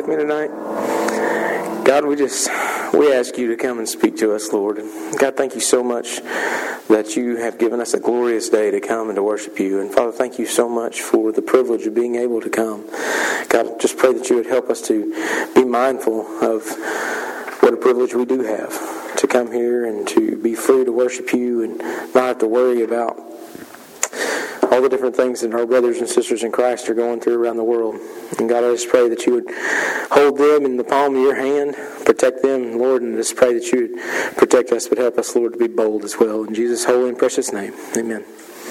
with me tonight? God, we ask you to come and speak to us, Lord. God, thank you so much that you have given us a glorious day to come and to worship you. And Father, thank you so much for the privilege of being able to come. God, just pray that you would help us to be mindful of what a privilege we do have to come here and to be free to worship you and not have to worry about all the different things that our brothers and sisters in Christ are going through around the world. And God, I just pray that you would hold them in the palm of your hand, protect them, Lord, and just pray that you would protect us, but help us, Lord, to be bold as well. In Jesus' holy and precious name, amen.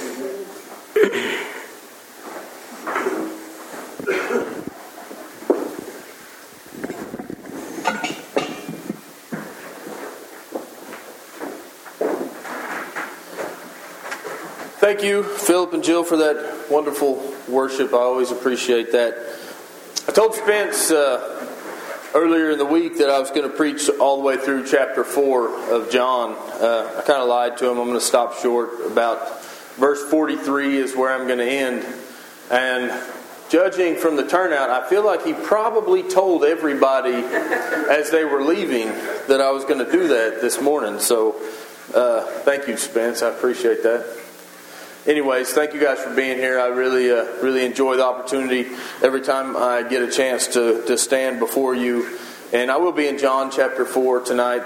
Thank you, Philip and Jill, for that wonderful worship. I always appreciate that. I told Spence earlier in the week that I was going to preach all the way through chapter 4 of John. I kind of lied to him. I'm going to stop short. About verse 43 is where I'm going to end. And judging from the turnout, I feel like he probably told everybody as they were leaving that I was going to do that this morning. So thank you, Spence. I appreciate that. Anyways, thank you guys for being here. I really enjoy the opportunity every time I get a chance to stand before you. And I will be in John chapter 4 tonight.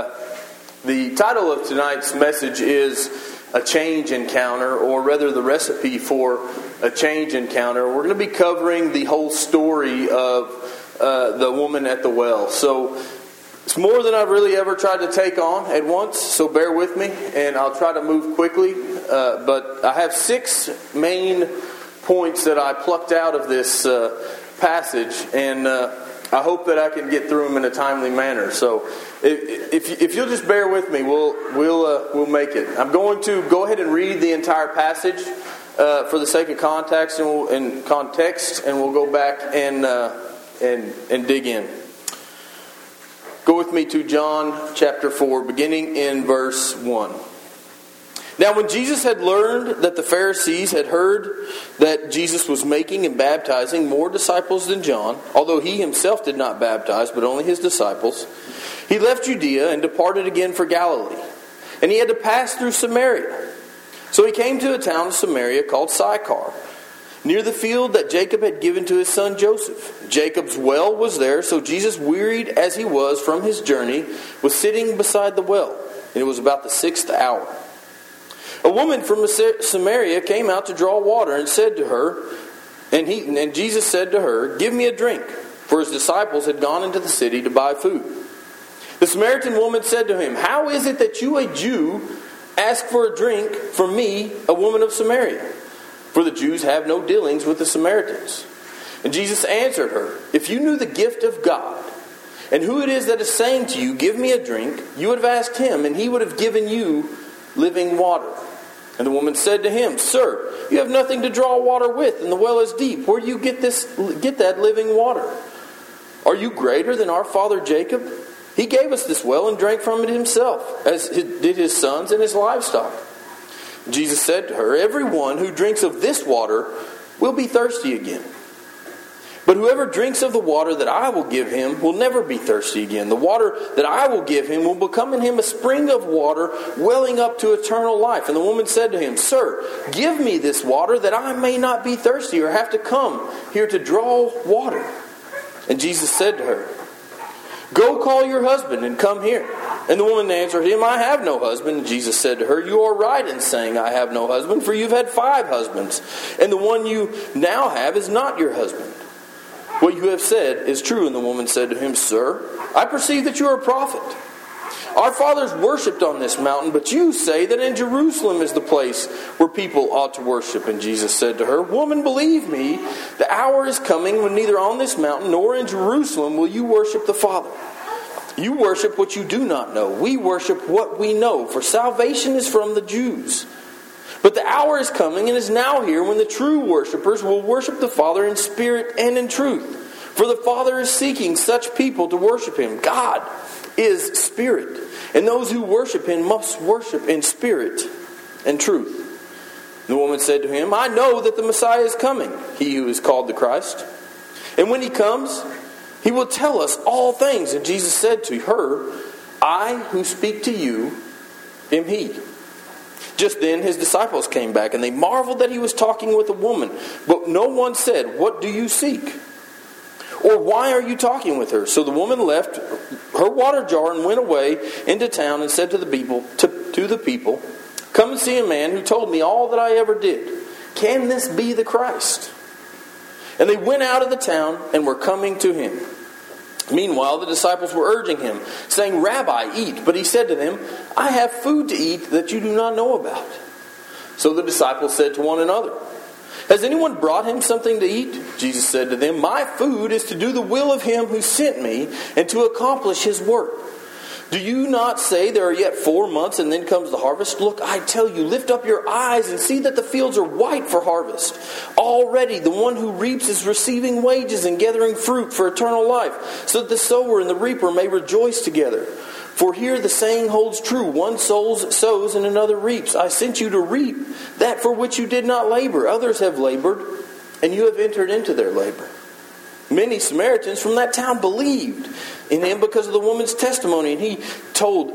The title of tonight's message is A Change Encounter, or rather the recipe for a change encounter. We're going to be covering the whole story of the woman at the well. So it's more than I've really ever tried to take on at once, so bear with me, and I'll try to move quickly. But I have 6 main points that I plucked out of this passage, and I hope that I can get through them in a timely manner. So if you'll just bear with me, we'll make it. I'm going to go ahead and read the entire passage for the sake of context, and we'll go back and dig in. Go with me to John chapter 4, beginning in verse 1. Now when Jesus had learned that the Pharisees had heard that Jesus was making and baptizing more disciples than John, although he himself did not baptize, but only his disciples, he left Judea and departed again for Galilee. And he had to pass through Samaria. So he came to a town of Samaria called Sychar, near the field that Jacob had given to his son Joseph. Jacob's well was there, so Jesus, wearied as he was from his journey, was sitting beside the well. And it was about the 6th hour. A woman from Samaria came out to draw water and said to her, and Jesus said to her, "Give me a drink," for his disciples had gone into the city to buy food. The Samaritan woman said to him, "How is it that you, a Jew, ask for a drink from me, a woman of Samaria? For the Jews have no dealings with the Samaritans." And Jesus answered her, "If you knew the gift of God, and who it is that is saying to you, 'Give me a drink,' you would have asked him, and he would have given you living water." And the woman said to him, "Sir, you have nothing to draw water with, and the well is deep. Where do you get that living water? Are you greater than our father Jacob? He gave us this well and drank from it himself, as did his sons and his livestock." Jesus said to her, "Everyone who drinks of this water will be thirsty again. But whoever drinks of the water that I will give him will never be thirsty again. The water that I will give him will become in him a spring of water welling up to eternal life." And the woman said to him, "Sir, give me this water that I may not be thirsty or have to come here to draw water." And Jesus said to her, "Go call your husband and come here." And the woman answered him, "I have no husband." And Jesus said to her, "You are right in saying, 'I have no husband,' for you've had 5 husbands, and the one you now have is not your husband. What you have said is true." And the woman said to him, "Sir, I perceive that you are a prophet. Our fathers worshipped on this mountain, but you say that in Jerusalem is the place where people ought to worship." And Jesus said to her, "Woman, believe me, the hour is coming when neither on this mountain nor in Jerusalem will you worship the Father. You worship what you do not know. We worship what we know, for salvation is from the Jews. But the hour is coming and is now here when the true worshipers will worship the Father in spirit and in truth. For the Father is seeking such people to worship him. God is spirit, and those who worship him must worship in spirit and truth." The woman said to him, "I know that the Messiah is coming, he who is called the Christ. And when he comes, He will tell us all things. And Jesus said to her, I who speak to you am he. Just then his disciples came back, and they marveled that he was talking with a woman. But no one said, what do you seek? Or why are you talking with her? So the woman left her water jar and went away into town and said to the people, come and see a man who told me all that I ever did. Can this be the Christ? And they went out of the town and were coming to him. Meanwhile, the disciples were urging him, saying, Rabbi, eat. But he said to them, I have food to eat that you do not know about. So the disciples said to one another, has anyone brought him something to eat? Jesus said to them, my food is to do the will of him who sent me and to accomplish his work. Do you not say there are yet 4 months and then comes the harvest? Look, I tell you, lift up your eyes and see that the fields are white for harvest. Already the one who reaps is receiving wages and gathering fruit for eternal life, so that the sower and the reaper may rejoice together. For here the saying holds true, one sows and another reaps. I sent you to reap that for which you did not labor. Others have labored, and you have entered into their labor. Many Samaritans from that town believed in him because of the woman's testimony. And he told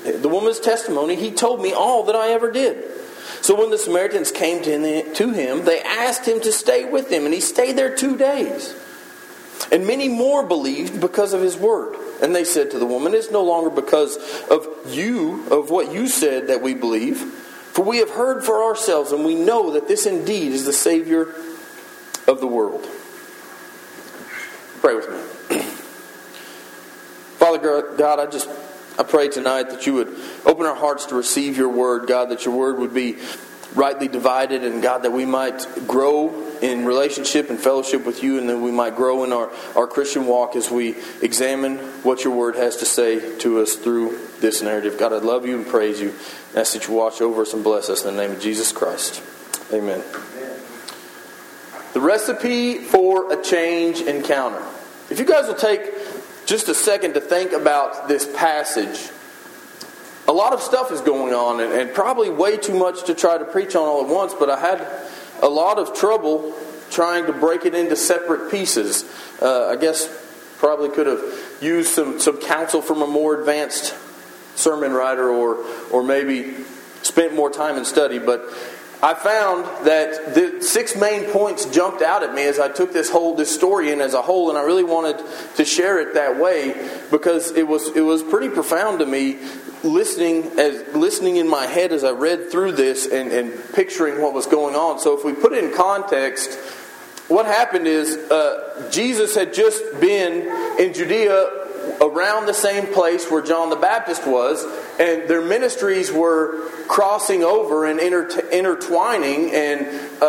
me all that I ever did. So when the Samaritans came to him, they asked him to stay with them. And he stayed there 2 days. And many more believed because of his word. And they said to the woman, it's no longer because of what you said that we believe. For we have heard for ourselves, and we know that this indeed is the Savior of the world. Pray with me. Father God, I pray tonight that you would open our hearts to receive your word, God, that your word would be rightly divided, and God, that we might grow in relationship and fellowship with you, and that we might grow in our Christian walk as we examine what your word has to say to us through this narrative. God, I love you and praise you, and ask that you watch over us and bless us in the name of Jesus Christ. Amen. The recipe for a change encounter. If you guys will take just a second to think about this passage, a lot of stuff is going on, and probably way too much to try to preach on all at once, but I had a lot of trouble trying to break it into separate pieces. I guess probably could have used some counsel from a more advanced sermon writer, or maybe spent more time in study, but I found that the 6 main points jumped out at me as I took this story in as a whole, and I really wanted to share it that way because it was pretty profound to me, listening in my head as I read through this and picturing what was going on. So if we put it in context, what happened is Jesus had just been in Judea around the same place where John the Baptist was, and their ministries were crossing over and intertwining, and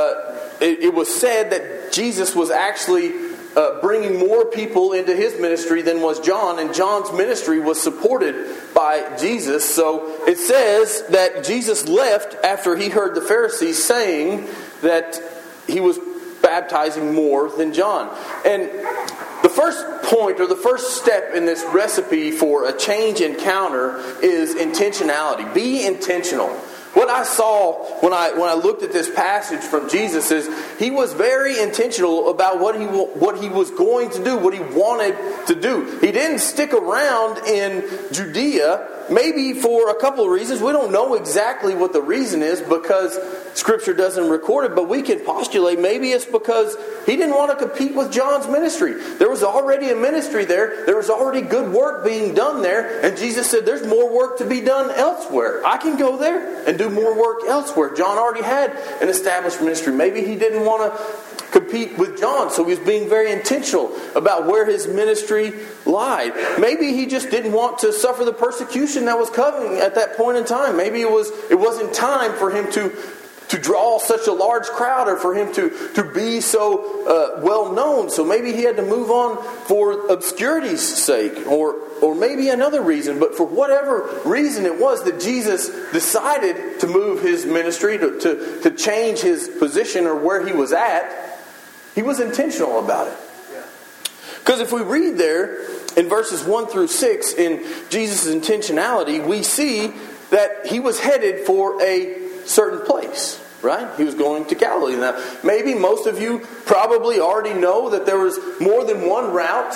it was said that Jesus was actually bringing more people into his ministry than was John, and John's ministry was supported by Jesus. So it says that Jesus left after he heard the Pharisees saying that he was baptizing more than John. And the first point, or the first step in this recipe for a change encounter, is intentionality. Be intentional. What I saw when I looked at this passage from Jesus is he was very intentional about what he was going to do, what he wanted to do. He didn't stick around in Judea, maybe for a couple of reasons. We don't know exactly what the reason is because Scripture doesn't record it, but we can postulate maybe it's because he didn't want to compete with John's ministry. There was already a ministry there. There was already good work being done there. And Jesus said, there's more work to be done elsewhere. I can go there and do more work elsewhere. John already had an established ministry. Maybe he didn't want to compete with John, so he was being very intentional about where his ministry lied. Maybe he just didn't want to suffer the persecution that was coming at that point in time. Maybe it wasn't time for him to draw such a large crowd, or for him to be so well known. So maybe he had to move on for obscurity's sake, or maybe another reason. But for whatever reason it was that Jesus decided to move his ministry, to change his position or where he was at, he was intentional about it. Because if we read there in verses 1 through 6 in Jesus' intentionality, we see that he was headed for a certain place. Right? He was going to Galilee. Now, maybe most of you probably already know that there was more than one route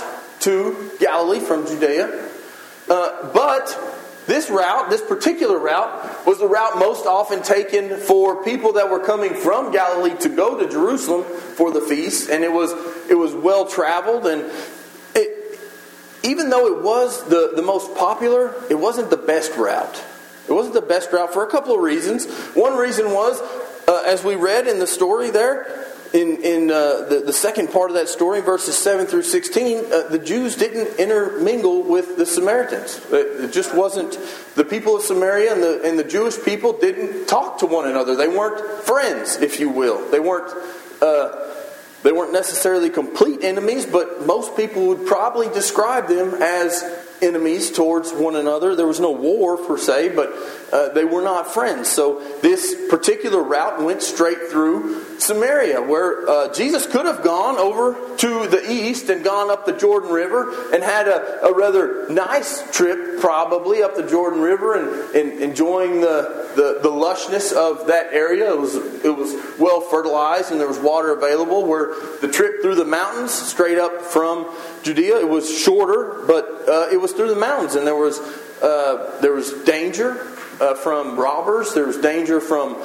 to Galilee from Judea. But this particular route, was the route most often taken for people that were coming from Galilee to go to Jerusalem for the feast, and it was well traveled. And even though it was the most popular, it wasn't the best route. It wasn't the best route for a couple of reasons. One reason was, as we read in the story there, in the second part of that story, verses 7 through 16, the Jews didn't intermingle with the Samaritans. It just wasn't. The people of Samaria and the Jewish people didn't talk to one another. They weren't friends, if you will. They weren't necessarily complete enemies, but most people would probably describe them as enemies towards one another. There was no war per se, but they were not friends. So this particular route went straight through Samaria, where Jesus could have gone over to the east and gone up the Jordan River and had a rather nice trip, probably up the Jordan River and enjoying the lushness of that area. It was well fertilized and there was water available. Where the trip through the mountains straight up from Judea, it was shorter, but it was through the mountains, and there was danger from robbers. There was danger from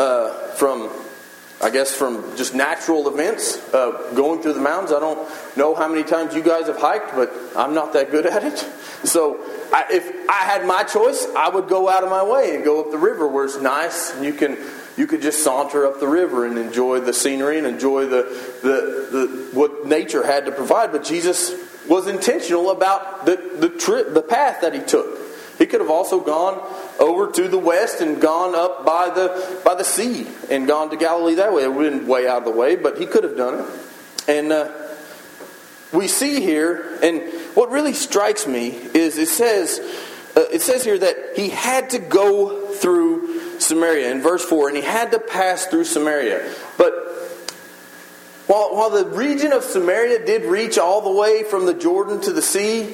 just natural events going through the mountains. I don't know how many times you guys have hiked, but I'm not that good at it. So if I had my choice, I would go out of my way and go up the river where it's nice and you could just saunter up the river and enjoy the scenery and enjoy the what nature had to provide. But Jesus was intentional about the path that he took. He could have also gone over to the west and gone up by the sea and gone to Galilee that way. It would have been way out of the way, but he could have done it. And we see here, and what really strikes me is it says here that he had to go through Samaria in verse 4, and he had to pass through Samaria. But while the region of Samaria did reach all the way from the Jordan to the sea,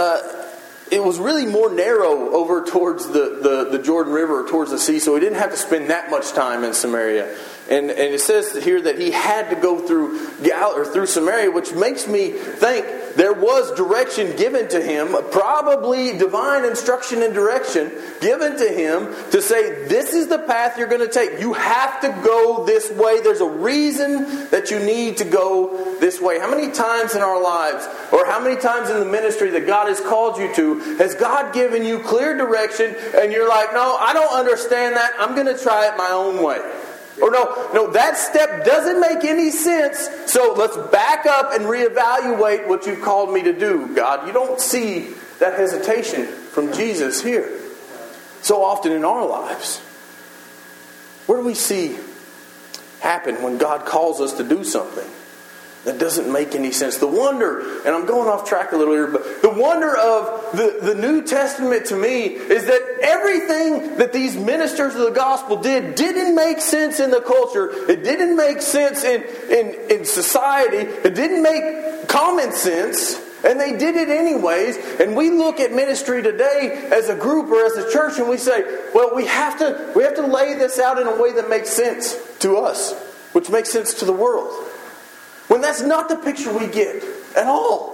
it was really more narrow over towards the Jordan River or towards the sea, so he didn't have to spend that much time in Samaria. And it says here that he had to go through Samaria, which makes me think there was direction given to him, probably divine instruction and direction given to him to say, this is the path you're going to take. You have to go this way. There's a reason that you need to go this way. How many times in our lives, or how many times in the ministry that God has called you to, has God given you clear direction and you're like, no, I don't understand that. I'm going to try it my own way. Or no, that step doesn't make any sense, so let's back up and reevaluate what you've called me to do, God. You don't see that hesitation from Jesus here. So often in our lives, what do we see happen when God calls us to do something that doesn't make any sense? The wonder, and I'm going off track a little here, but the wonder of the New Testament to me is that everything that these ministers of the gospel didn't make sense in the culture. It didn't make sense in society. It didn't make common sense. And they did it anyways. And we look at ministry today as a group or as a church and we say, well, we have to lay this out in a way that makes sense to us, which makes sense to the world. When that's not the picture we get at all.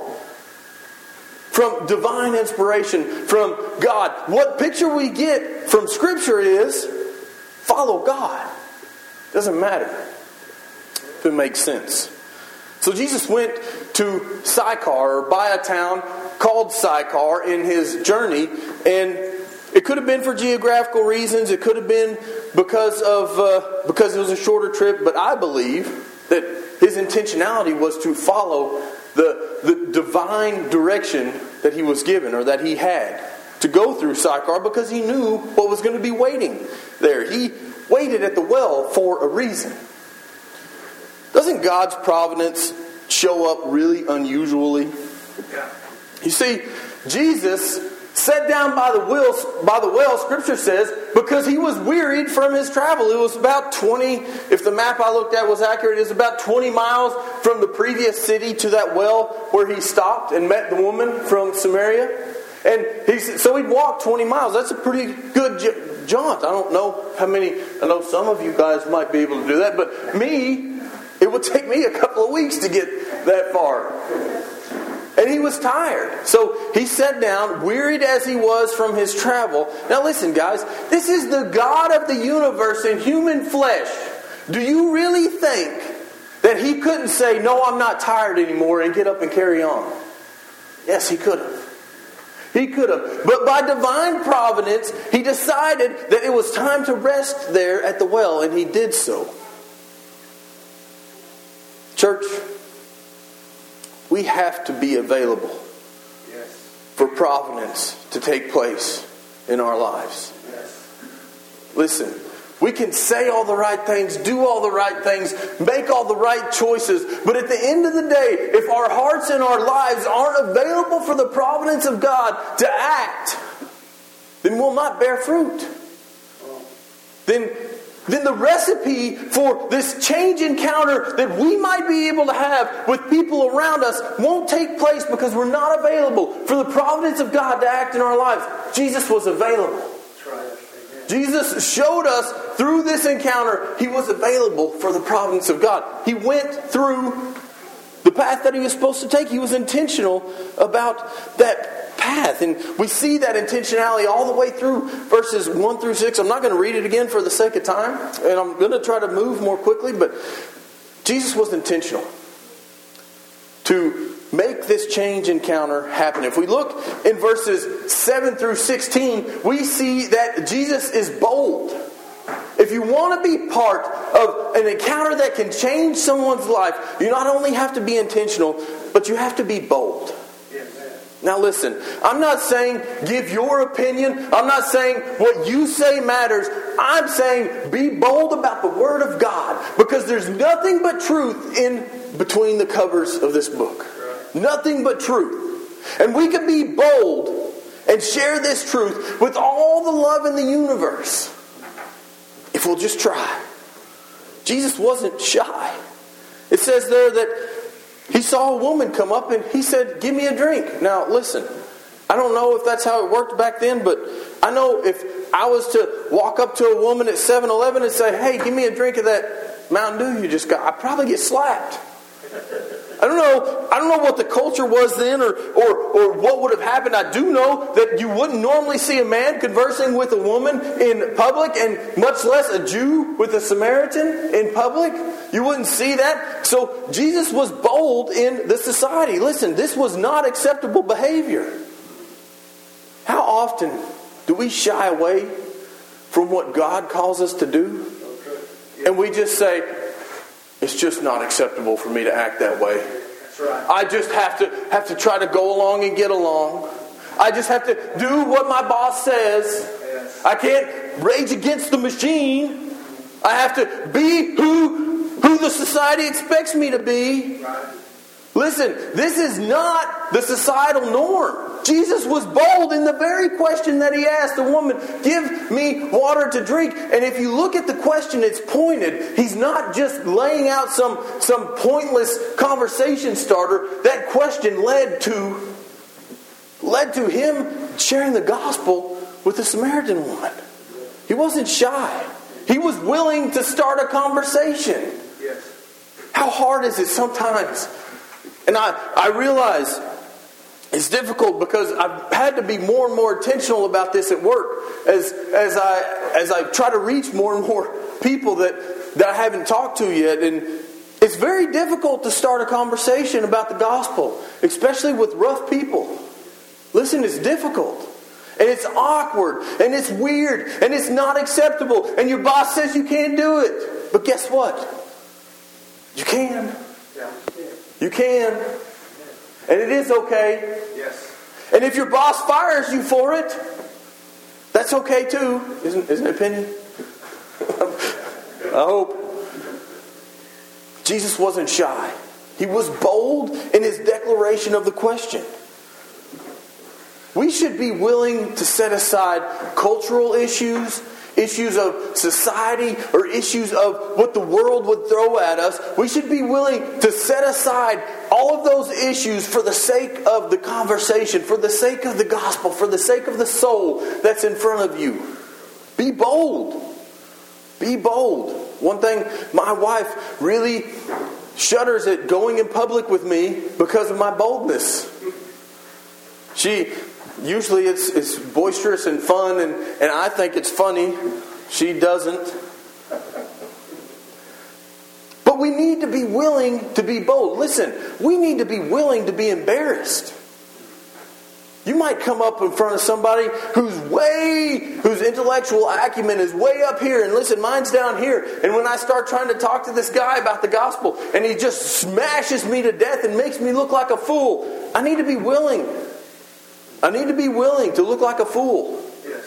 From divine inspiration, from God. What picture we get from Scripture is, follow God. Doesn't matter if it makes sense. So Jesus went to Sychar, or by a town called Sychar, in his journey. And it could have been for geographical reasons. It could have been because it was a shorter trip. But I believe that his intentionality was to follow the divine direction that he was given, or that he had, to go through Sychar, because he knew what was going to be waiting there. He waited at the well for a reason. Doesn't God's providence show up really unusually? You see, Jesus sat down by the well, Scripture says, because he was wearied from his travel. It was about 20, if the map I looked at was accurate, it was about 20 miles from the previous city to that well where he stopped and met the woman from Samaria. And so he'd walked 20 miles. That's a pretty good jaunt. I don't know how many, I know some of you guys might be able to do that, but it would take me a couple of weeks to get that far. And And he was tired. So he sat down, wearied as he was from his travel. Now listen, guys. This is the God of the universe in human flesh. Do you really think that he couldn't say, no, I'm not tired anymore, and get up and carry on? Yes, he could have. He could have. But by divine providence, he decided that it was time to rest there at the well, and he did so. Church, we have to be available for providence to take place in our lives. Listen, we can say all the right things, do all the right things, make all the right choices, but at the end of the day, if our hearts and our lives aren't available for the providence of God to act, then we'll not bear fruit. Then the recipe for this change encounter that we might be able to have with people around us won't take place because we're not available for the providence of God to act in our lives. Jesus was available. Jesus showed us through this encounter he was available for the providence of God. He went through the path that he was supposed to take. He was intentional about that path. And we see that intentionality all the way through verses 1 through 6. I'm not going to read it again for the sake of time. And I'm going to try to move more quickly. But Jesus was intentional to make this change encounter happen. If we look in verses 7 through 16, we see that Jesus is bold. If you want to be part of an encounter that can change someone's life, you not only have to be intentional, but you have to be bold. Now listen, I'm not saying give your opinion. I'm not saying what you say matters. I'm saying be bold about the Word of God, because there's nothing but truth in between the covers of this book. Nothing but truth. And we can be bold and share this truth with all the love in the universe if we'll just try. Jesus wasn't shy. It says there that he saw a woman come up and he said, give me a drink. Now listen, I don't know if that's how it worked back then, but I know if I was to walk up to a woman at 7-Eleven and say, hey, give me a drink of that Mountain Dew you just got, I'd probably get slapped. I don't know what the culture was then or what would have happened. I do know that you wouldn't normally see a man conversing with a woman in public, and much less a Jew with a Samaritan in public. You wouldn't see that. So Jesus was bold in the society. Listen, this was not acceptable behavior. How often do we shy away from what God calls us to do? And we just say, it's just not acceptable for me to act that way. That's right. I just have to try to go along and get along. I just have to do what my boss says. Yes. I can't rage against the machine. I have to be who the society expects me to be. Right. Listen, this is not the societal norm. Jesus was bold in the very question that he asked the woman, give me water to drink. And if you look at the question, it's pointed. He's not just laying out some pointless conversation starter. That question led to him sharing the gospel with the Samaritan woman. He wasn't shy. He was willing to start a conversation. Yes. How hard is it sometimes? And I realize it's difficult because I've had to be more and more intentional about this at work as I try to reach more and more people that I haven't talked to yet. And it's very difficult to start a conversation about the gospel, especially with rough people. Listen, it's difficult. And it's awkward. And it's weird. And it's not acceptable. And your boss says you can't do it. But guess what? You can. You can. And it is okay. Yes. And if your boss fires you for it, that's okay too. Isn't it, opinion? I hope. Jesus wasn't shy. He was bold in his declaration of the question. We should be willing to set aside cultural issues, issues of society, or issues of what the world would throw at us. We should be willing to set aside all of those issues for the sake of the conversation, for the sake of the gospel, for the sake of the soul that's in front of you. Be bold. Be bold. One thing my wife really shudders at going in public with me because of my boldness. Usually it's boisterous and fun, and I think it's funny. She doesn't. But we need to be willing to be bold. Listen, we need to be willing to be embarrassed. You might come up in front of somebody whose intellectual acumen is way up here, and listen, mine's down here. And when I start trying to talk to this guy about the gospel, and he just smashes me to death and makes me look like a fool, I need to be willing. I need to be willing to look like a fool.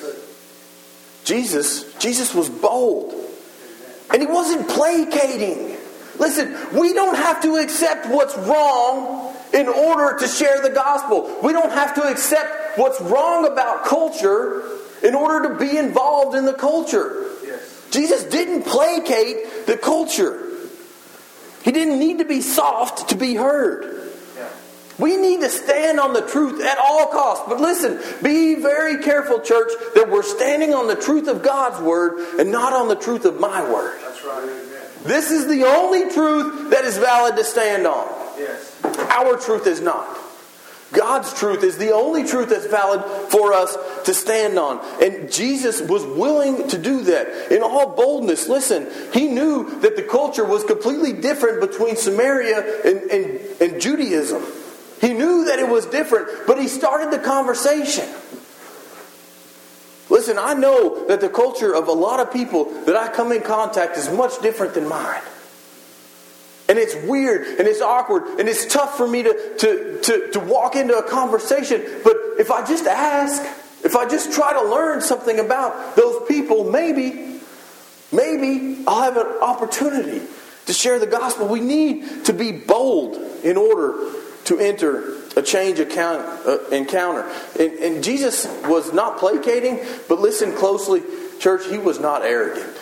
Jesus was bold. And he wasn't placating. Listen, we don't have to accept what's wrong in order to share the gospel. We don't have to accept what's wrong about culture in order to be involved in the culture. Yes. Jesus didn't placate the culture. He didn't need to be soft to be heard. Yeah. We need to stand on the truth at all costs. But listen, be very careful, church, that we're standing on the truth of God's word and not on the truth of my word. That's right. This is the only truth that is valid to stand on. Yes. Our truth is not. God's truth is the only truth that's valid for us to stand on. And Jesus was willing to do that in all boldness. Listen, he knew that the culture was completely different between Samaria and Judaism. He knew that it was different, but he started the conversation. Listen, I know that the culture of a lot of people that I come in contact is much different than mine. And it's weird, and it's awkward, and it's tough for me to walk into a conversation. But if I just ask, if I just try to learn something about those people, maybe I'll have an opportunity to share the gospel. We need to be bold in order to enter a change encounter. And Jesus was not placating, but listen closely, church, he was not arrogant.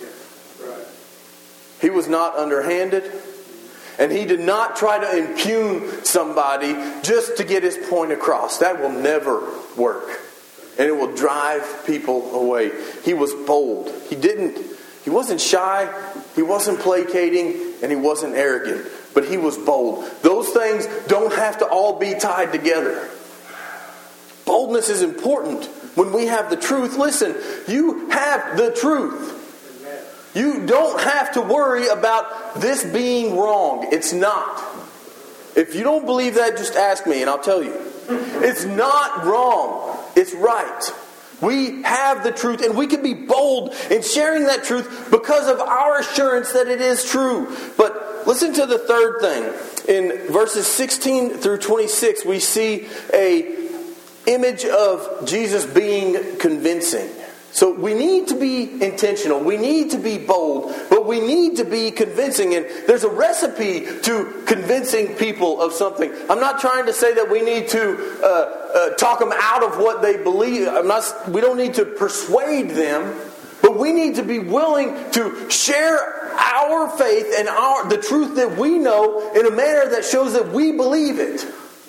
He was not underhanded. And he did not try to impugn somebody just to get his point across. That will never work. And it will drive people away. He was bold. He wasn't shy, he wasn't placating, and he wasn't arrogant. But he was bold. Those things don't have to all be tied together. Boldness is important when we have the truth. Listen, you have the truth. You don't have to worry about this being wrong. It's not. If you don't believe that, just ask me and I'll tell you. It's not wrong. It's right. We have the truth, and we can be bold in sharing that truth because of our assurance that it is true. But listen to the third thing. In verses 16 through 26, we see an image of Jesus being convincing. So we need to be intentional. We need to be bold. But we need to be convincing. And there's a recipe to convincing people of something. I'm not trying to say that we need to talk them out of what they believe. We don't need to persuade them. But we need to be willing to share our faith and the truth that we know in a manner that shows that we believe it.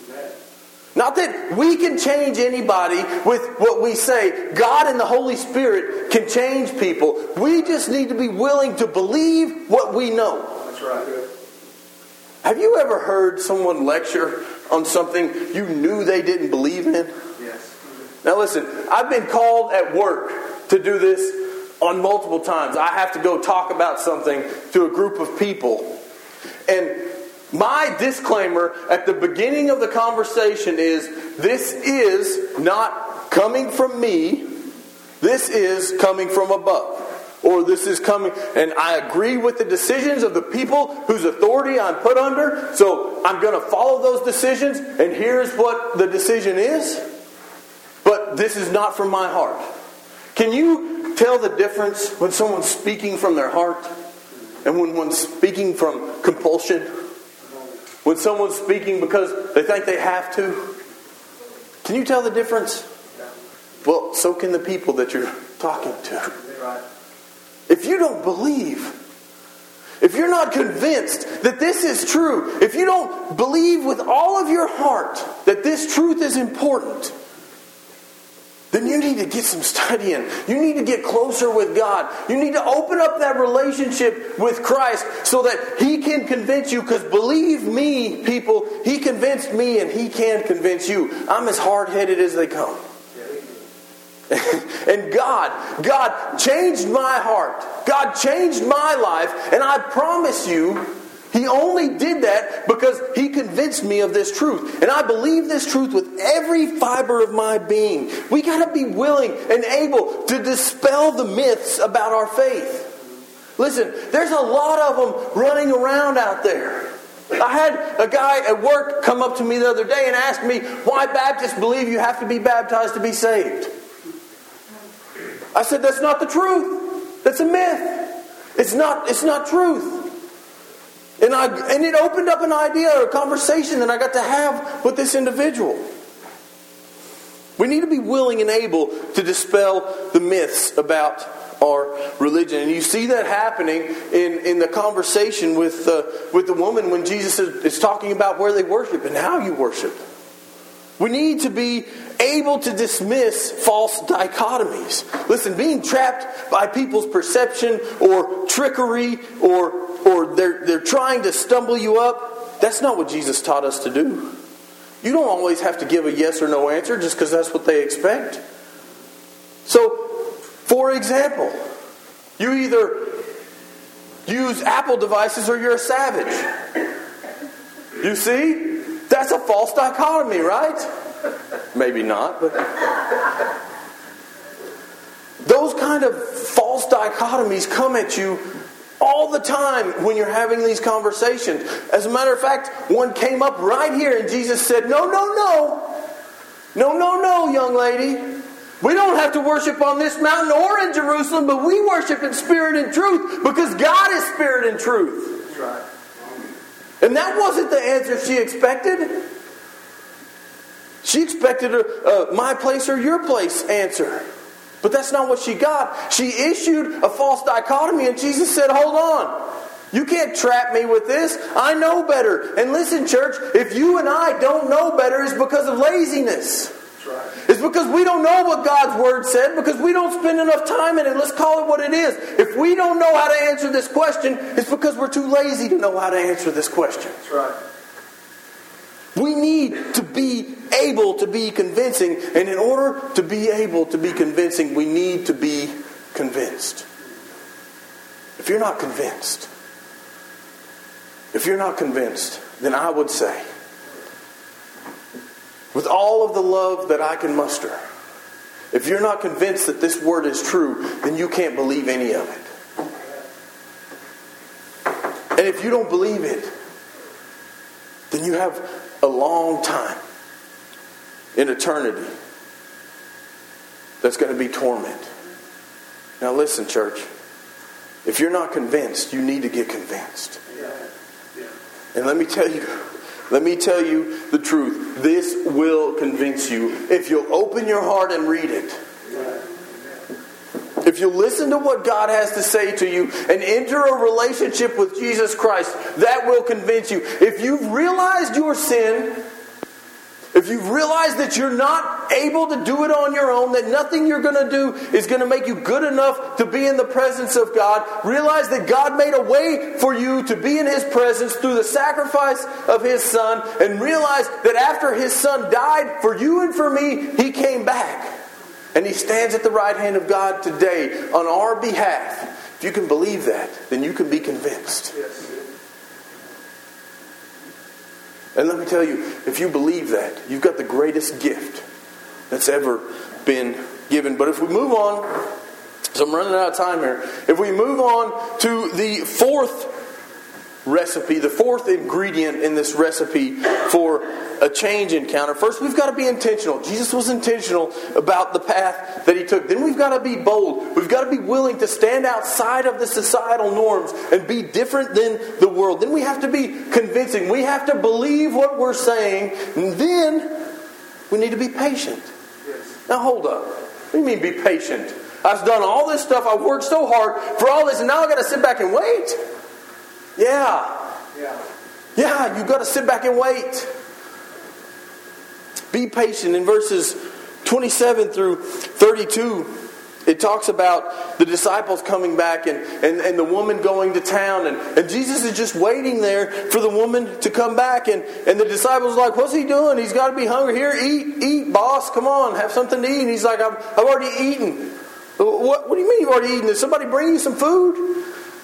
Not that we can change anybody with what we say. God and the Holy Spirit can change people. We just need to be willing to believe what we know. That's right. Have you ever heard someone lecture on something you knew they didn't believe in? Yes. Now listen, I've been called at work to do this on multiple times. I have to go talk about something to a group of people. And my disclaimer at the beginning of the conversation is, this is not coming from me. This is coming from above. Or this is coming, and I agree with the decisions of the people whose authority I'm put under. So I'm going to follow those decisions, and here's what the decision is. But this is not from my heart. Can you tell the difference when someone's speaking from their heart and when one's speaking from compulsion? When someone's speaking because they think they have to? Can you tell the difference? Well, so can the people that you're talking to. If you don't believe, if you're not convinced that this is true, if you don't believe with all of your heart that this truth is important, then you need to get some studying. You need to get closer with God. You need to open up that relationship with Christ so that He can convince you. Because believe me, people, He convinced me and He can convince you. I'm as hard-headed as they come. And God changed my heart. God changed my life. And I promise you, He only did that because He convinced me of this truth. And I believe this truth with every fiber of my being. We got to be willing and able to dispel the myths about our faith. Listen, there's a lot of them running around out there. I had a guy at work come up to me the other day and ask me why Baptists believe you have to be baptized to be saved. I said, that's not the truth. That's a myth. It's not truth. And it opened up an idea or a conversation that I got to have with this individual. We need to be willing and able to dispel the myths about our religion. And you see that happening in the conversation with the woman when Jesus is talking about where they worship and how you worship. We need to be able to dismiss false dichotomies. Listen, being trapped by people's perception or trickery or they're trying to stumble you up, that's not what Jesus taught us to do. You don't always have to give a yes or no answer just because that's what they expect. So, for example, you either use Apple devices or you're a savage. You see? That's a false dichotomy, right? Maybe not, but those kind of false dichotomies come at you all the time when you're having these conversations. As a matter of fact, one came up right here and Jesus said, No, young lady. We don't have to worship on this mountain or in Jerusalem, but we worship in spirit and truth because God is spirit and truth. That's right. And that wasn't the answer she expected. She expected a my place or your place answer. But that's not what she got. She issued a false dichotomy and Jesus said, hold on. You can't trap me with this. I know better. And listen, church, if you and I don't know better, it's because of laziness. That's right. It's because we don't know what God's Word said, because we don't spend enough time in it. Let's call it what it is. If we don't know how to answer this question, it's because we're too lazy to know how to answer this question. That's right. We need to be able to be convincing. And in order to be able to be convincing, we need to be convinced. If you're not convinced, then I would say, with all of the love that I can muster, if you're not convinced that this word is true, then you can't believe any of it. And if you don't believe it, then you have a long time in eternity that's going to be torment. Now listen, church. If you're not convinced, you need to get convinced. And let me tell you the truth. This will convince you if you'll open your heart and read it. If you listen to what God has to say to you and enter a relationship with Jesus Christ, that will convince you. If you've realized your sin, if you've realized that you're not able to do it on your own, that nothing you're going to do is going to make you good enough to be in the presence of God, realize that God made a way for you to be in His presence through the sacrifice of His Son, and realize that after His Son died for you and for me, He came back. And He stands at the right hand of God today on our behalf. If you can believe that, then you can be convinced. Yes. And let me tell you, if you believe that, you've got the greatest gift that's ever been given. But if we move on, so I'm running out of time here. If we move on to the fourth recipe, the fourth ingredient in this recipe for a change encounter. First, we've got to be intentional. Jesus was intentional about the path that He took. Then we've got to be bold. We've got to be willing to stand outside of the societal norms and be different than the world. Then we have to be convincing. We have to believe what we're saying. And then we need to be patient. Now hold up. What do you mean be patient? I've done all this stuff. I've worked so hard for all this, and now I've got to sit back and wait? Yeah, you've got to sit back and wait. Be patient. In verses 27 through 32, it talks about the disciples coming back and the woman going to town. And Jesus is just waiting there for the woman to come back. And the disciples are like, what's he doing? He's got to be hungry. Here, eat, boss. Come on, have something to eat. And he's like, I've already eaten. What do you mean you've already eaten? Did somebody bring you some food?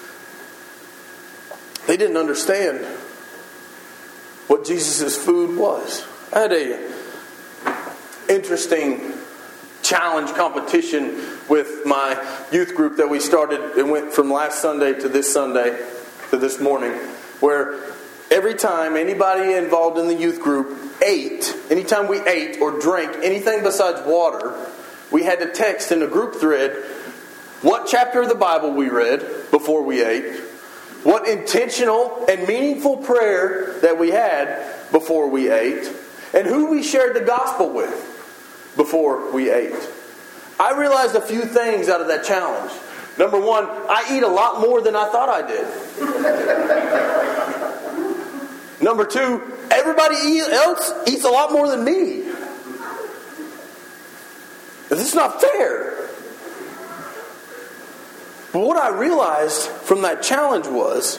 They didn't understand what Jesus' food was. I had a interesting challenge competition with my youth group that we started. It went from last Sunday to this morning, where every time anybody involved in the youth group anytime we ate or drank anything besides water, we had to text in a group thread what chapter of the Bible we read before we ate, what intentional and meaningful prayer that we had before we ate, and who we shared the gospel with before we ate. I realized a few things out of that challenge. Number one, I eat a lot more than I thought I did. Number two, everybody else eats a lot more than me. This is not fair. But what I realized from that challenge was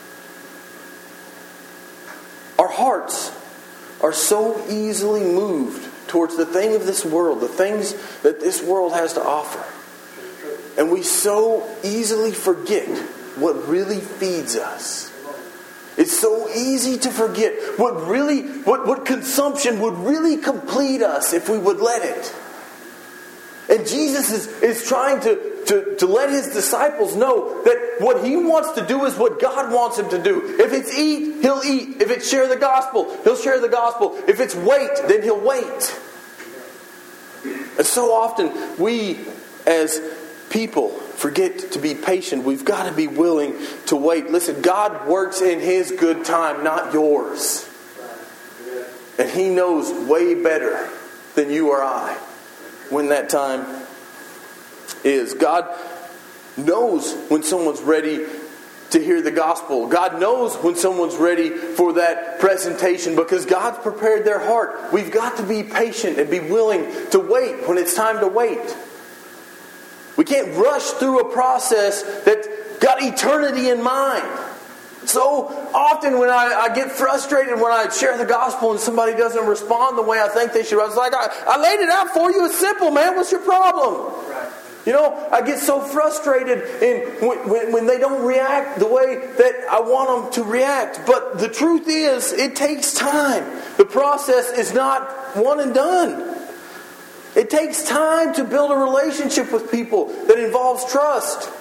our hearts are so easily moved towards the thing of this world, the things that this world has to offer. And we so easily forget what really feeds us. It's so easy to forget what consumption would really complete us if we would let it. And Jesus is trying to let his disciples know that what he wants to do is what God wants him to do. If it's eat, he'll eat. If it's share the gospel, he'll share the gospel. If it's wait, then he'll wait. And so often we as people forget to be patient. We've got to be willing to wait. Listen, God works in his good time, not yours. And he knows way better than you or I when that time is. God knows when someone's ready to hear the gospel. God knows when someone's ready for that presentation because God's prepared their heart. We've got to be patient and be willing to wait when it's time to wait. We can't rush through a process that's got eternity in mind. So often when I get frustrated when I share the gospel and somebody doesn't respond the way I think they should, I was like, I laid it out for you. It's simple, man. What's your problem? Right. You know, I get so frustrated when they don't react the way that I want them to react. But the truth is, it takes time. The process is not one and done. It takes time to build a relationship with people that involves trust.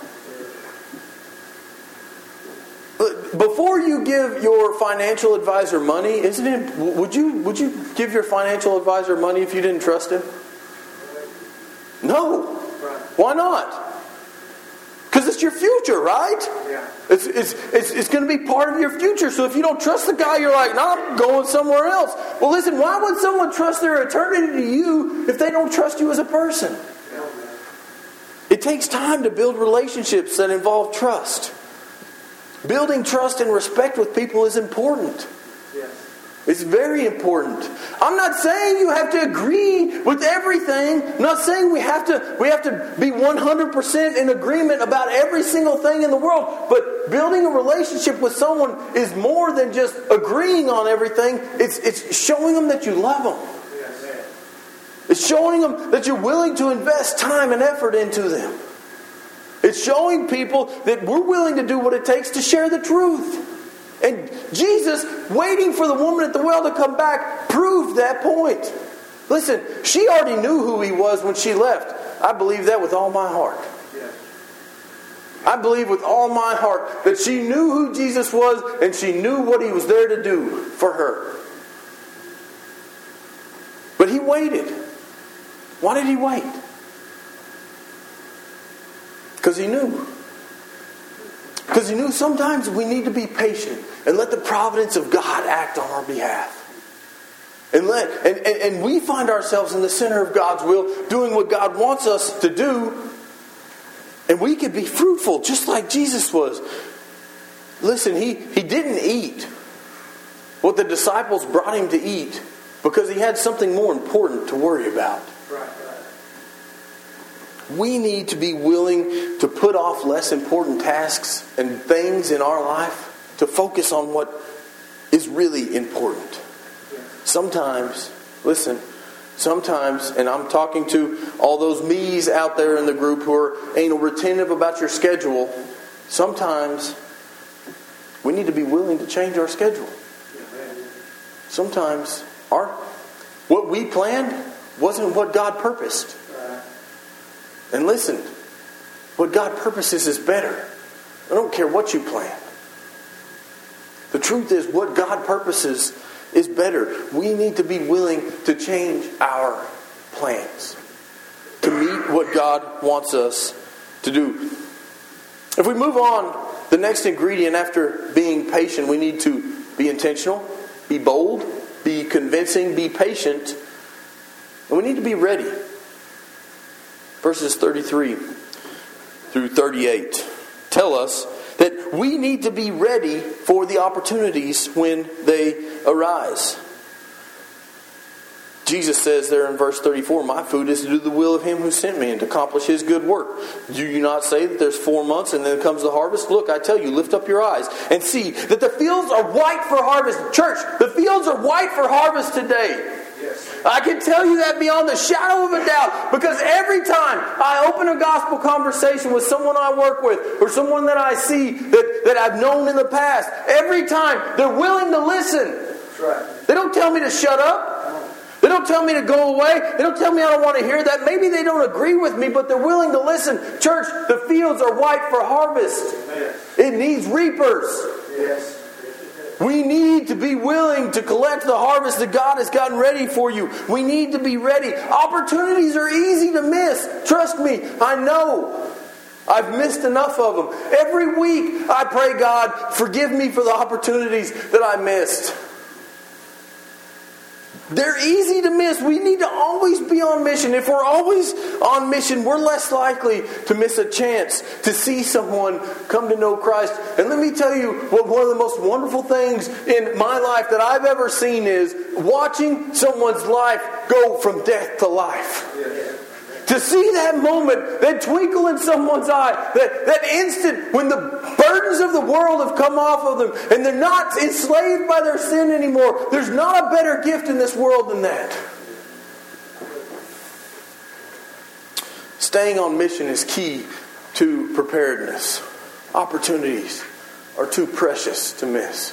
Before you give your financial advisor money, would you give your financial advisor money if you didn't trust him? No. Why not? Because it's your future, right? Yeah. It's going to be part of your future. So if you don't trust the guy, you're like, no, I'm going somewhere else. Well, listen, why would someone trust their eternity to you if they don't trust you as a person? It takes time to build relationships that involve trust. Building trust and respect with people is important. Yes. It's very important. I'm not saying you have to agree with everything. I'm not saying we have to be 100% in agreement about every single thing in the world. But building a relationship with someone is more than just agreeing on everything. It's showing them that you love them. Yes. It's showing them that you're willing to invest time and effort into them. It's showing people that we're willing to do what it takes to share the truth. And Jesus, waiting for the woman at the well to come back, proved that point. Listen, she already knew who he was when she left. I believe that with all my heart. I believe with all my heart that she knew who Jesus was and she knew what he was there to do for her. But he waited. Why did he wait? Because he knew. Because he knew sometimes we need to be patient and let the providence of God act on our behalf. And we find ourselves in the center of God's will, doing what God wants us to do. And we could be fruitful just like Jesus was. Listen, he didn't eat what the disciples brought him to eat because he had something more important to worry about. We need to be willing to put off less important tasks and things in our life to focus on what is really important. Sometimes, listen, sometimes, and I'm talking to all those me's out there in the group who are anal retentive about your schedule, sometimes we need to be willing to change our schedule. Sometimes what we planned wasn't what God purposed. And listen, what God purposes is better. I don't care what you plan. The truth is, what God purposes is better. We need to be willing to change our plans to meet what God wants us to do. If we move on, the next ingredient after being patient, we need to be intentional, be bold, be convincing, be patient, and we need to be ready. Verses 33 through 38 tell us that we need to be ready for the opportunities when they arise. Jesus says there in verse 34, "My food is to do the will of Him who sent me and to accomplish His good work. Do you not say that there's 4 months and then comes the harvest? Look, I tell you, lift up your eyes and see that the fields are white for harvest." Church, the fields are white for harvest today. I can tell you that beyond the shadow of a doubt, because every time I open a gospel conversation with someone I work with or someone that I see that I've known in the past, every time they're willing to listen. That's right. They don't tell me to shut up. They don't tell me to go away. They don't tell me I don't want to hear that. Maybe they don't agree with me, but they're willing to listen. Church, the fields are white for harvest. It needs reapers. Yes. We need to be willing to collect the harvest that God has gotten ready for you. We need to be ready. Opportunities are easy to miss. Trust me, I know. I've missed enough of them. Every week I pray, God, forgive me for the opportunities that I missed. They're easy to miss. We need to always be on mission. If we're always on mission, we're less likely to miss a chance to see someone come to know Christ. And let me tell you what one of the most wonderful things in my life that I've ever seen is watching someone's life go from death to life. To see that moment, that twinkle in someone's eye, that instant when the burdens of the world have come off of them and they're not enslaved by their sin anymore. There's not a better gift in this world than that. Staying on mission is key to preparedness. Opportunities are too precious to miss.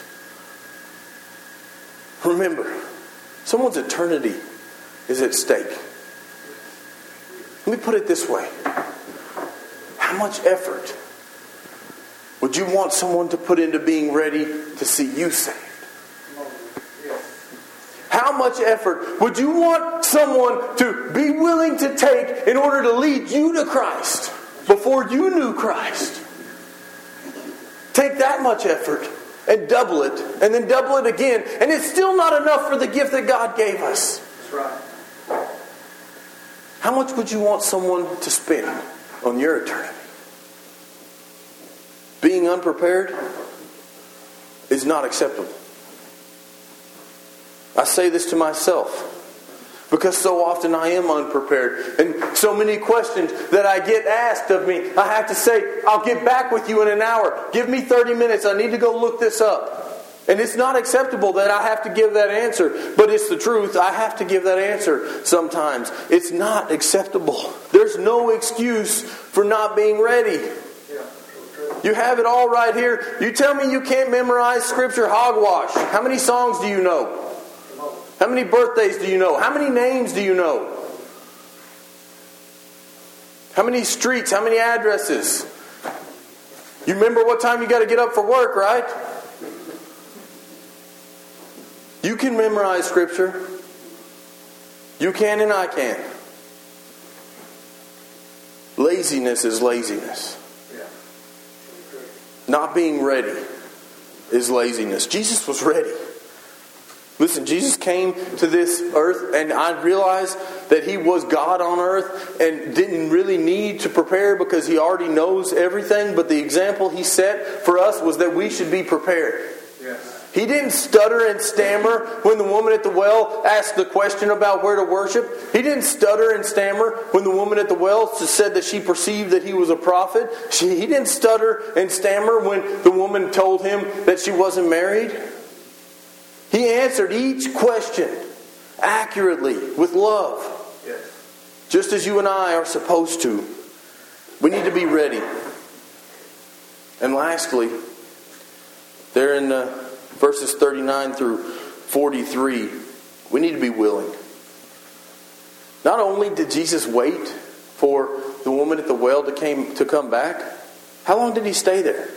Remember, someone's eternity is at stake. Let me put it this way. How much effort would you want someone to put into being ready to see you saved? How much effort would you want someone to be willing to take in order to lead you to Christ before you knew Christ? Take that much effort and double it, and then double it again, and it's still not enough for the gift that God gave us. That's right. How much would you want someone to spend on your eternity? Being unprepared is not acceptable. I say this to myself because so often I am unprepared. And so many questions that I get asked of me, I have to say, I'll get back with you in an hour. Give me 30 minutes. I need to go look this up. And it's not acceptable that I have to give that answer. But it's the truth. I have to give that answer sometimes. It's not acceptable. There's no excuse for not being ready. You have it all right here. You tell me you can't memorize Scripture hogwash. How many songs do you know? How many birthdays do you know? How many names do you know? How many streets? How many addresses? You remember what time you got to get up for work, right? You can memorize Scripture. You can and I can. Laziness is laziness. Not being ready is laziness. Jesus was ready. Listen, Jesus came to this earth, and I realized that He was God on earth and didn't really need to prepare because He already knows everything. But the example He set for us was that we should be prepared. Yes. He didn't stutter and stammer when the woman at the well asked the question about where to worship. He didn't stutter and stammer when the woman at the well said that she perceived that he was a prophet. He didn't stutter and stammer when the woman told him that she wasn't married. He answered each question accurately with love. Yes. Just as you and I are supposed to. We need to be ready. And lastly, there in verses 39 through 43, we need to be willing. Not only did Jesus wait for the woman at the well to come back, how long did he stay there?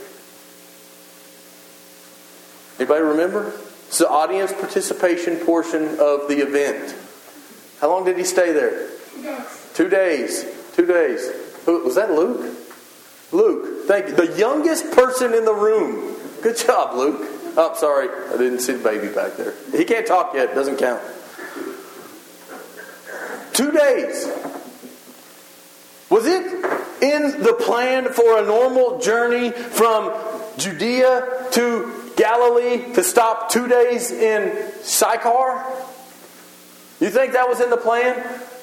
Anybody remember? It's the audience participation portion of the event. How long did he stay there? 2 days. 2 days. Was that Luke? Luke, thank you. The youngest person in the room. Good job, Luke. Oh, sorry. I didn't see the baby back there. He can't talk yet. Doesn't count. 2 days. Was it in the plan for a normal journey from Judea to Galilee to stop 2 days in Sychar? You think that was in the plan?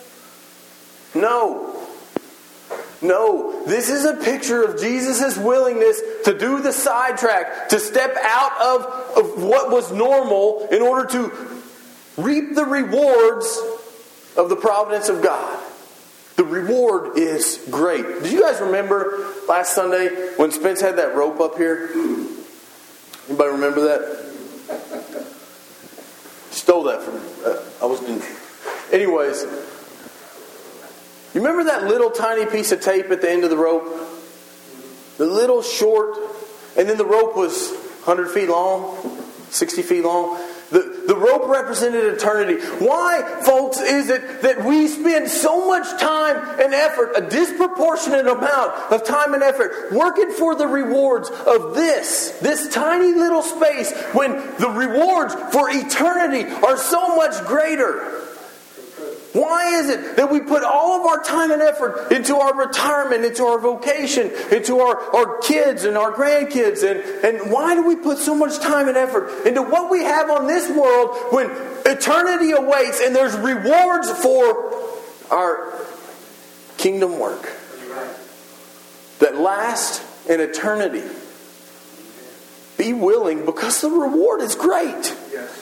No. No. This is a picture of Jesus' willingness to do the sidetrack, to step out of what was normal in order to reap the rewards of the providence of God. The reward is great. Do you guys remember last Sunday when Spence had that rope up here? Anybody remember that? Stole that from me. Anyways, you remember that little tiny piece of tape at the end of the rope? The little short, and then the rope was 100 feet long, 60 feet long. The rope represented eternity. Why, folks, is it that we spend so much time and effort, a disproportionate amount of time and effort, working for the rewards of this tiny little space, when the rewards for eternity are so much greater? Why is it that we put all of our time and effort into our retirement, into our vocation, into our kids and our grandkids? And why do we put so much time and effort into what we have on this world when eternity awaits and there's rewards for our kingdom work that last in eternity? Be willing, because the reward is great. Yes.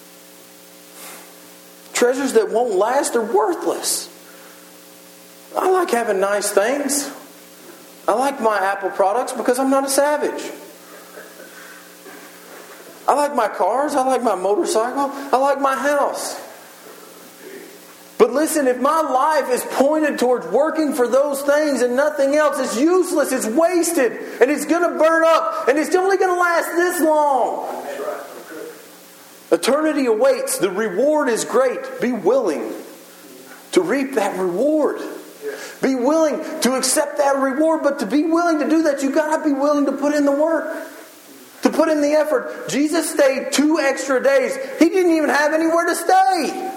Treasures that won't last are worthless. I like having nice things. I like my Apple products because I'm not a savage. I like my cars. I like my motorcycle. I like my house. But listen, if my life is pointed towards working for those things and nothing else, it's useless, it's wasted, and it's going to burn up, and it's only going to last this long. Eternity awaits. The reward is great. Be willing to reap that reward. Be willing to accept that reward. But to be willing to do that, you've got to be willing to put in the work. To put in the effort. Jesus stayed 2 extra days. He didn't even have anywhere to stay.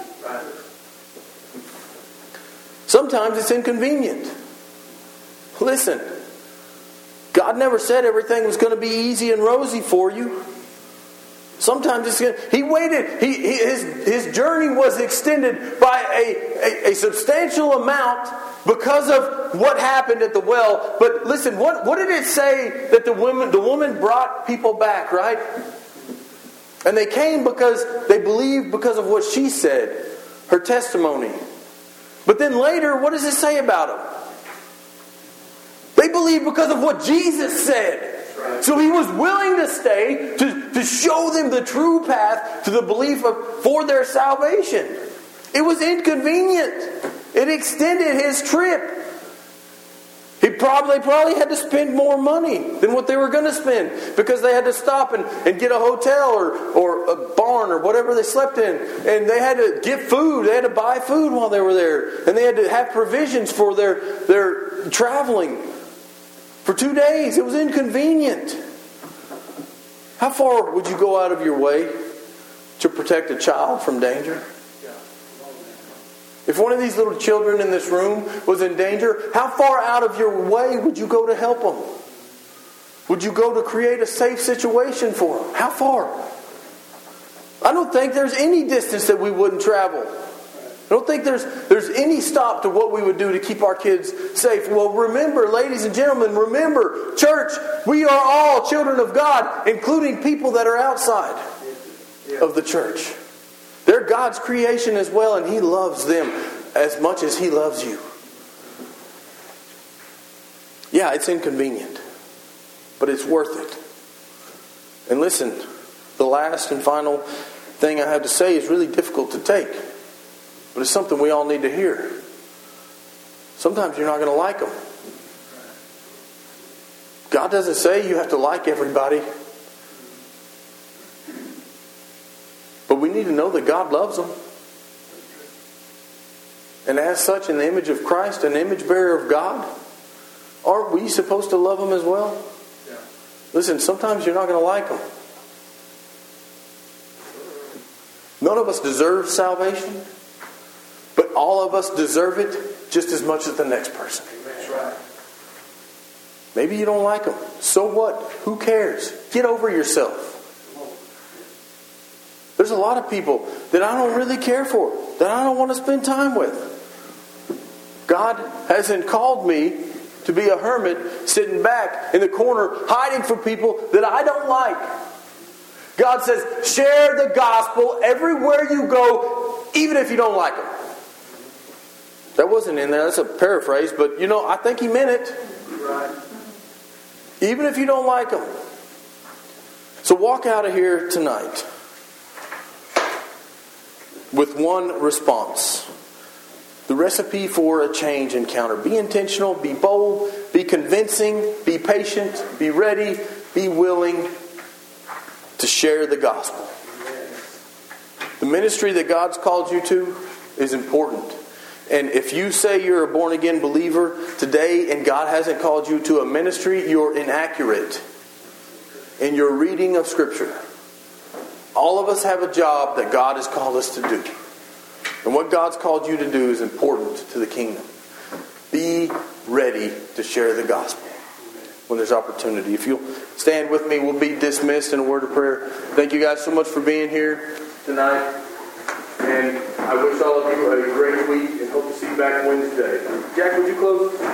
Sometimes it's inconvenient. Listen, God never said everything was going to be easy and rosy for you. Sometimes it's going to... He waited. His journey was extended by a substantial amount because of what happened at the well. But listen, what did it say that the woman brought people back, right? And they came because they believed because of what she said, her testimony. But then later, what does it say about them? They believed because of what Jesus said. So he was willing to stay to show them the true path to the belief for their salvation. It was inconvenient. It extended his trip. They probably had to spend more money than what they were going to spend because they had to stop and get a hotel or a barn or whatever they slept in. And they had to get food. They had to buy food while they were there. And they had to have provisions for their traveling. For 2 days, it was inconvenient. How far would you go out of your way to protect a child from danger? If one of these little children in this room was in danger, how far out of your way would you go to help them? Would you go to create a safe situation for them? How far? I don't think there's any distance that we wouldn't travel. I don't think there's any stop to what we would do to keep our kids safe. Well, remember, ladies and gentlemen, remember, church, we are all children of God, including people that are outside of the church. They're God's creation as well, and He loves them as much as He loves you. Yeah, it's inconvenient, but it's worth it. And listen, the last and final thing I have to say is really difficult to take, but it's something we all need to hear. Sometimes you're not going to like them. God doesn't say you have to like everybody. But we need to know that God loves them. And as such, in the image of Christ, an image bearer of God, aren't we supposed to love them as well? Yeah. Listen, sometimes you're not going to like them. None of us deserve salvation, but all of us deserve it just as much as the next person. That's right. Maybe you don't like them. So what? Who cares? Get over yourself. There's a lot of people that I don't really care for, that I don't want to spend time with. God hasn't called me to be a hermit sitting back in the corner hiding from people that I don't like. God says, share the gospel everywhere you go, even if you don't like them. That wasn't in there. That's a paraphrase, but I think He meant it. Right. Even if you don't like them. So walk out of here tonight with one response. The recipe for a change encounter. Be intentional, be bold, be convincing, be patient, be ready, be willing to share the gospel. The ministry that God's called you to is important. And if you say you're a born-again believer today and God hasn't called you to a ministry, you're inaccurate in your reading of Scripture. All of us have a job that God has called us to do. And what God's called you to do is important to the kingdom. Be ready to share the gospel when there's opportunity. If you'll stand with me, we'll be dismissed in a word of prayer. Thank you guys so much for being here tonight. And I wish all of you a great week and hope to see you back Wednesday. Jack, would you close?